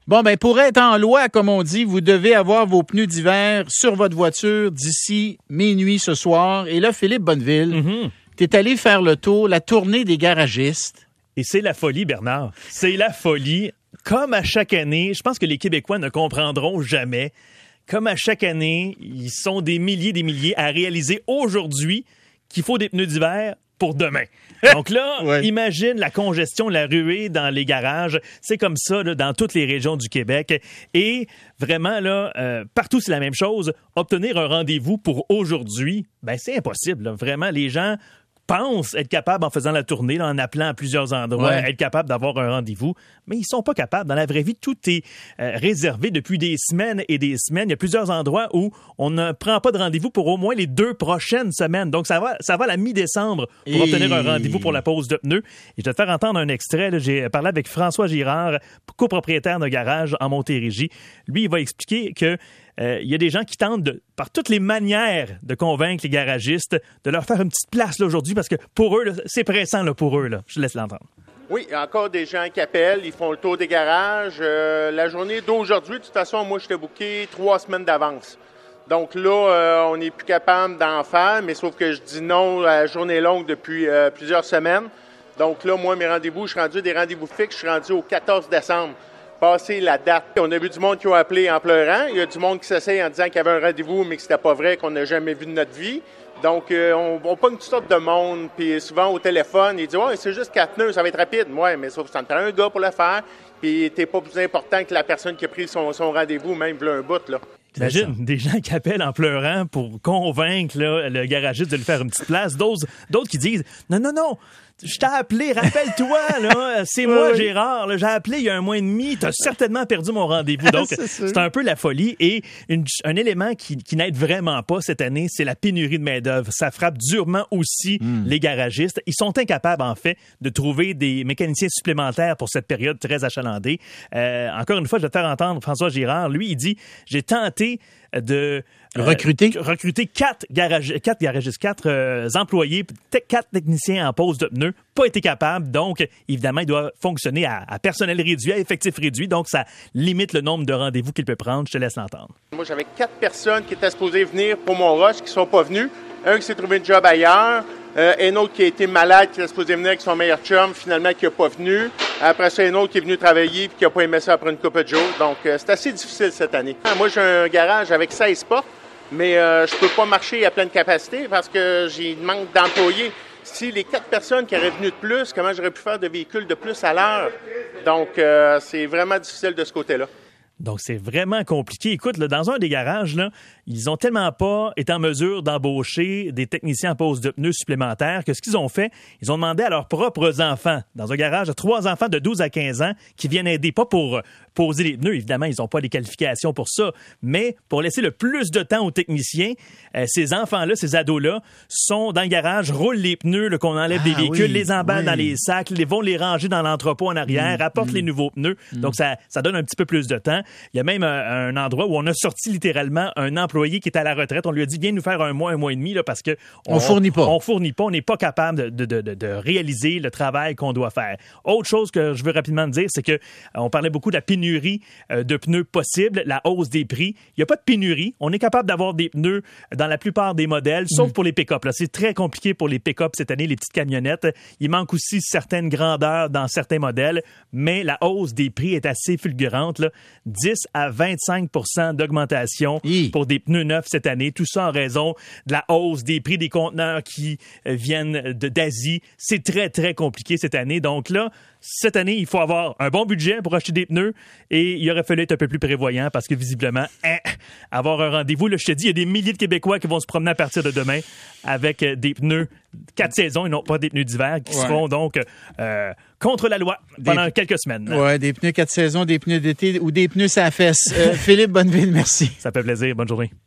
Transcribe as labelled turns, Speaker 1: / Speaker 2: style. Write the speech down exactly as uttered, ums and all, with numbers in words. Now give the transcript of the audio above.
Speaker 1: Bon, ben pour être en loi, comme on dit, vous devez avoir vos pneus d'hiver sur votre voiture d'ici minuit ce soir. Et là, Philippe Bonneville, mm-hmm. t'es allé faire le tour, la tournée des garagistes.
Speaker 2: Et c'est la folie, Bernard. C'est la folie. Comme à chaque année, je pense que les Québécois ne comprendront jamais. Comme à chaque année, ils sont des milliers des milliers à réaliser aujourd'hui qu'il faut des pneus d'hiver pour demain. Donc là, ouais. Imagine la congestion, la ruée dans les garages. C'est comme ça là, dans toutes les régions du Québec. Et vraiment, là, euh, partout, c'est la même chose. Obtenir un rendez-vous pour aujourd'hui, ben c'est impossible. Là. Vraiment, les gens pensent être capables, en faisant la tournée, là, en appelant à plusieurs endroits, ouais. être capables d'avoir un rendez-vous, mais ils sont pas capables. Dans la vraie vie, tout est euh, réservé depuis des semaines et des semaines. Il y a plusieurs endroits où on ne prend pas de rendez-vous pour au moins les deux prochaines semaines. Donc, ça va, ça va à la mi-décembre pour et... obtenir un rendez-vous pour la pose de pneus. Et je vais te faire entendre un extrait. Là. J'ai parlé avec François Girard, copropriétaire d'un garage en Montérégie. Lui, il va expliquer que il euh, y a des gens qui tentent de, par toutes les manières de convaincre les garagistes de leur faire une petite place là, aujourd'hui parce que pour eux, là, c'est pressant là, pour eux. Là. Je laisse l'entendre.
Speaker 3: Oui, il y a encore des gens qui appellent, ils font le tour des garages. Euh, la journée d'aujourd'hui, de toute façon, moi, je t'ai booké trois semaines d'avance. Donc là, euh, on n'est plus capable d'en faire, mais sauf que je dis non à la journée longue depuis euh, plusieurs semaines. Donc là, moi, mes rendez-vous, je suis rendu à des rendez-vous fixes, je suis rendu au quatorze décembre. Passer la date. On a vu du monde qui ont appelé en pleurant. Il y a du monde qui s'essaye en disant qu'il y avait un rendez-vous, mais que c'était pas vrai, qu'on n'a jamais vu de notre vie. Donc, euh, on, on pogne toutes sortes de monde, puis souvent au téléphone, il dit « Ouais, c'est juste quatre pneus, ça va être rapide. » Ouais, mais sauf que ça te prend un gars pour le faire, puis t'es pas plus important que la personne qui a pris son, son rendez-vous, même v'là un bout, là.
Speaker 2: T'imagines, des gens qui appellent en pleurant pour convaincre là, le garagiste de lui faire une petite place. D'autres, d'autres qui disent « Non, non, non, je t'ai appelé, rappelle-toi, là, c'est moi, oui. Gérard, là, j'ai appelé il y a un mois et demi, t'as certainement perdu mon rendez-vous. » Donc, c'est, c'est un peu la folie. Et une, un élément qui, qui n'aide vraiment pas cette année, c'est la pénurie de main-d'œuvre. Ça frappe durement aussi mm. les garagistes. Ils sont incapables, en fait, de trouver des mécaniciens supplémentaires pour cette période très achalandée. Euh, encore une fois, je vais te faire entendre François Girard. Lui, il dit « J'ai tenté de euh,
Speaker 1: recruter
Speaker 2: recruter quatre garages, quatre garagistes, quatre euh, employés, te- quatre techniciens en pose de pneus, pas été capable. Donc, évidemment, il doit fonctionner à, à personnel réduit, à effectif réduit. Donc, ça limite le nombre de rendez-vous qu'il peut prendre. Je te laisse l'entendre.
Speaker 3: Moi, j'avais quatre personnes qui étaient supposées venir pour mon rush qui sont pas venues. Un qui s'est trouvé un job ailleurs. Euh, un autre qui a été malade, qui était supposé venir avec son meilleur chum, finalement, qui n'a pas venu. Après ça, un autre qui est venu travailler puis qui n'a pas aimé ça après une couple de jours. Donc, euh, c'est assez difficile cette année. Moi, j'ai un garage avec seize portes, mais euh, je peux pas marcher à pleine capacité parce que j'ai manque d'employés. Si les quatre personnes qui auraient venu de plus, comment j'aurais pu faire de véhicules de plus à l'heure? Donc, euh, c'est vraiment difficile de ce côté-là.
Speaker 2: Donc, c'est vraiment compliqué. Écoute, là, dans un des garages, là, ils ont tellement pas été en mesure d'embaucher des techniciens en pose de pneus supplémentaires que ce qu'ils ont fait, ils ont demandé à leurs propres enfants, dans un garage de trois enfants de douze à quinze ans, qui viennent aider, pas pour poser les pneus, évidemment, ils n'ont pas les qualifications pour ça, mais pour laisser le plus de temps aux techniciens, euh, ces enfants-là, ces ados-là, sont dans le garage, roulent les pneus, là, qu'on enlève ah, des véhicules, oui, les emballent oui. dans les sacs, les vont les ranger dans l'entrepôt en arrière, mmh, apportent mmh. les nouveaux pneus. Mmh. Donc, ça, ça donne un petit peu plus de temps. Il y a même un, un endroit où on a sorti littéralement un employé qui est à la retraite. On lui a dit, viens nous faire un mois, un mois et demi, là, parce que
Speaker 1: on, on fournit pas.
Speaker 2: On fournit pas. On n'est pas capable de, de, de, de réaliser le travail qu'on doit faire. Autre chose que je veux rapidement dire, c'est que on parlait beaucoup de la pénurie euh, de pneus possible, la hausse des prix. Il n'y a pas de pénurie. On est capable d'avoir des pneus dans la plupart des modèles, sauf mmh. pour les pick-up. Là, c'est très compliqué pour les pick-up cette année, les petites camionnettes. Il manque aussi certaines grandeurs dans certains modèles, mais la hausse des prix est assez fulgurante, là. dix à vingt-cinq pour cent d'augmentation Hi. pour des pneus neufs cette année. Tout ça en raison de la hausse des prix des conteneurs qui viennent de, d'Asie. C'est très, très compliqué cette année. Donc là, cette année, il faut avoir un bon budget pour acheter des pneus et il aurait fallu être un peu plus prévoyant parce que visiblement, hein, avoir un rendez-vous, là, je te dis, il y a des milliers de Québécois qui vont se promener à partir de demain avec des pneus quatre saisons et non pas des pneus d'hiver qui ouais. seront donc euh, contre la loi pendant des, quelques semaines.
Speaker 1: Oui, des pneus quatre saisons, des pneus d'été ou des pneus à la fesse. Euh, Philippe Bonneville, merci.
Speaker 2: Ça fait plaisir. Bonne journée.